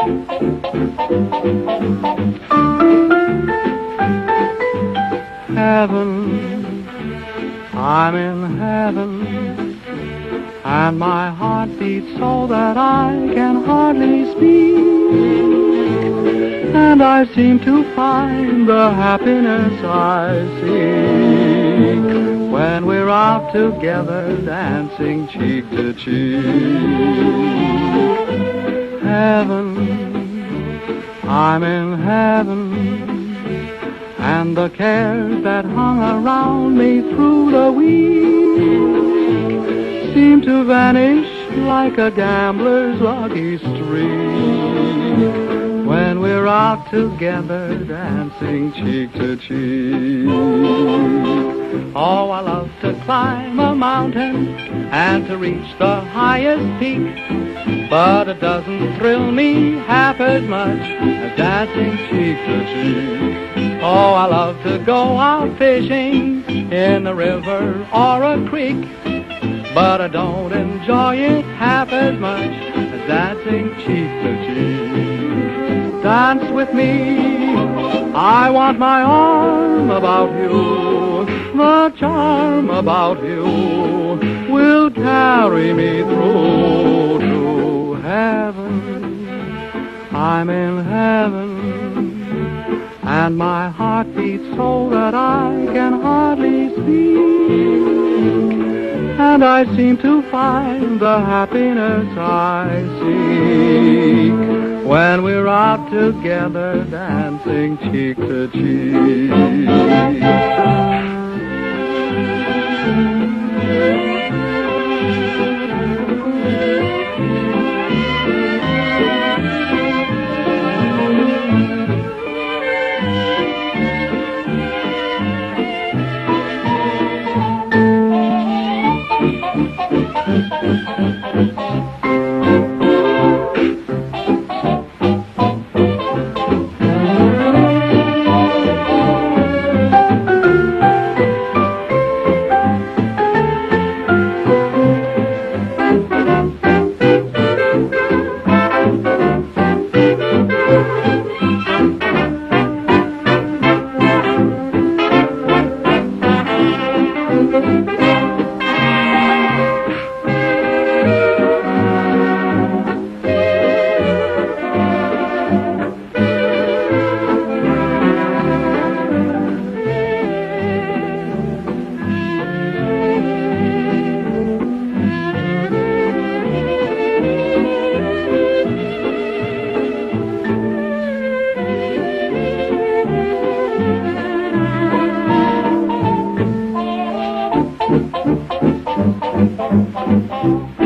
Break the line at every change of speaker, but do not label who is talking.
Heaven, I'm in heaven, and my heart beats so that I can hardly speak, and I seem to find the happiness I seek when we're out together dancing cheek to cheek. Heaven, I'm in heaven, and the cares that hung around me through the week seem to vanish like a gambler's lucky streak when we're out together dancing cheek to cheek. Oh, I love to climb a mountain and to reach the highest peak, but it doesn't thrill me half as much as dancing cheek to cheek. Oh, I love to go out fishing in a river or a creek, but I don't enjoy it half as much as dancing cheek to cheek. Dance with me, I want my arm about you. The charm about you will carry me through to heaven. I'm in heaven, and my heart beats so that I can hardly speak, and I seem to find the happiness I seek when we're out together dancing cheek to cheek. Thank you.